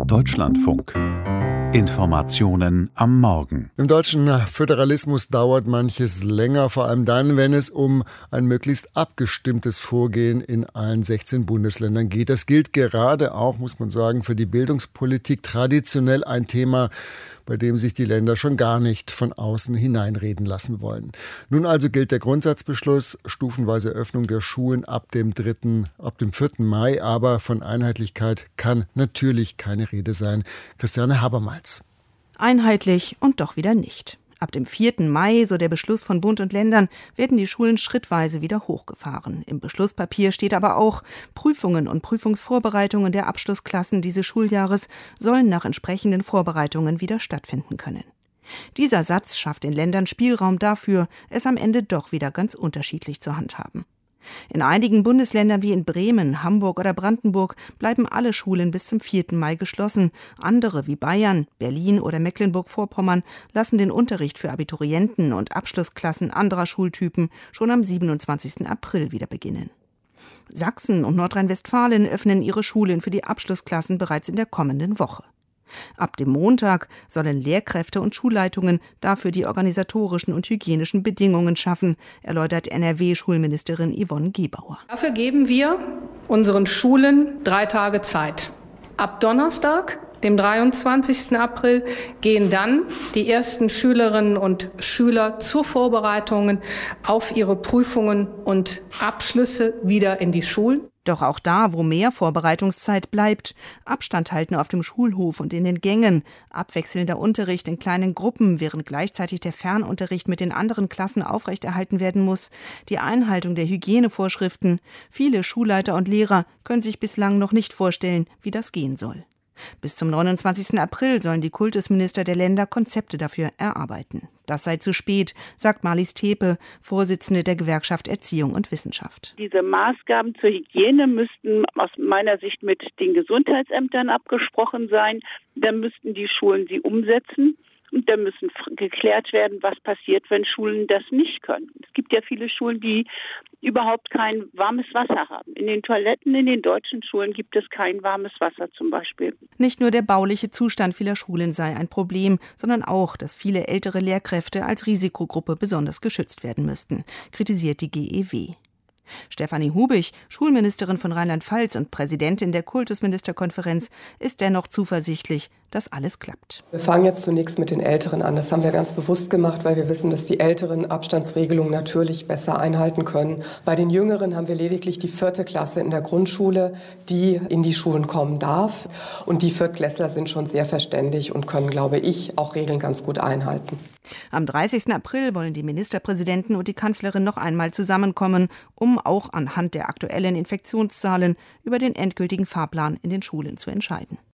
Deutschlandfunk. Informationen am Morgen. Im deutschen Föderalismus dauert manches länger, vor allem dann, wenn es um ein möglichst abgestimmtes Vorgehen in allen 16 Bundesländern geht. Das gilt gerade auch, muss man sagen, für die Bildungspolitik. Traditionell ein Thema, bei dem sich die Länder schon gar nicht von außen hineinreden lassen wollen. Nun also gilt der Grundsatzbeschluss, stufenweise Öffnung der Schulen ab dem 4. Mai, aber von Einheitlichkeit kann natürlich keine Rede sein. Christiane Habermals. Einheitlich und doch wieder nicht. Ab dem 4. Mai, so der Beschluss von Bund und Ländern, werden die Schulen schrittweise wieder hochgefahren. Im Beschlusspapier steht aber auch, Prüfungen und Prüfungsvorbereitungen der Abschlussklassen dieses Schuljahres sollen nach entsprechenden Vorbereitungen wieder stattfinden können. Dieser Satz schafft den Ländern Spielraum dafür, es am Ende doch wieder ganz unterschiedlich zu handhaben. In einigen Bundesländern wie in Bremen, Hamburg oder Brandenburg bleiben alle Schulen bis zum 4. Mai geschlossen. Andere wie Bayern, Berlin oder Mecklenburg-Vorpommern lassen den Unterricht für Abiturienten und Abschlussklassen anderer Schultypen schon am 27. April wieder beginnen. Sachsen und Nordrhein-Westfalen öffnen ihre Schulen für die Abschlussklassen bereits in der kommenden Woche. Ab dem Montag sollen Lehrkräfte und Schulleitungen dafür die organisatorischen und hygienischen Bedingungen schaffen, erläutert NRW-Schulministerin Yvonne Gebauer. Dafür geben wir unseren Schulen 3 Tage Zeit. Ab Donnerstag, dem 23. April, gehen dann die ersten Schülerinnen und Schüler zur Vorbereitungen auf ihre Prüfungen und Abschlüsse wieder in die Schulen. Doch auch da, wo mehr Vorbereitungszeit bleibt, Abstand halten auf dem Schulhof und in den Gängen, abwechselnder Unterricht in kleinen Gruppen, während gleichzeitig der Fernunterricht mit den anderen Klassen aufrechterhalten werden muss, die Einhaltung der Hygienevorschriften. Viele Schulleiter und Lehrer können sich bislang noch nicht vorstellen, wie das gehen soll. Bis zum 29. April sollen die Kultusminister der Länder Konzepte dafür erarbeiten. Das sei zu spät, sagt Marlies Tepe, Vorsitzende der Gewerkschaft Erziehung und Wissenschaft. Diese Maßgaben zur Hygiene müssten aus meiner Sicht mit den Gesundheitsämtern abgesprochen sein. Dann müssten die Schulen sie umsetzen. Und dann müssen geklärt werden, was passiert, wenn Schulen das nicht können. Es gibt ja viele Schulen, die überhaupt kein warmes Wasser haben. In den Toiletten in den deutschen Schulen gibt es kein warmes Wasser zum Beispiel. Nicht nur der bauliche Zustand vieler Schulen sei ein Problem, sondern auch, dass viele ältere Lehrkräfte als Risikogruppe besonders geschützt werden müssten, kritisiert die GEW. Stefanie Hubich, Schulministerin von Rheinland-Pfalz und Präsidentin der Kultusministerkonferenz, ist dennoch zuversichtlich, dass alles klappt. Wir fangen jetzt zunächst mit den Älteren an. Das haben wir ganz bewusst gemacht, weil wir wissen, dass die Älteren Abstandsregelungen natürlich besser einhalten können. Bei den Jüngeren haben wir lediglich die 4. Klasse in der Grundschule, die in die Schulen kommen darf. Und die Viertklässler sind schon sehr verständig und können, glaube ich, auch Regeln ganz gut einhalten. Am 30. April wollen die Ministerpräsidenten und die Kanzlerin noch einmal zusammenkommen, um auch anhand der aktuellen Infektionszahlen über den endgültigen Fahrplan in den Schulen zu entscheiden.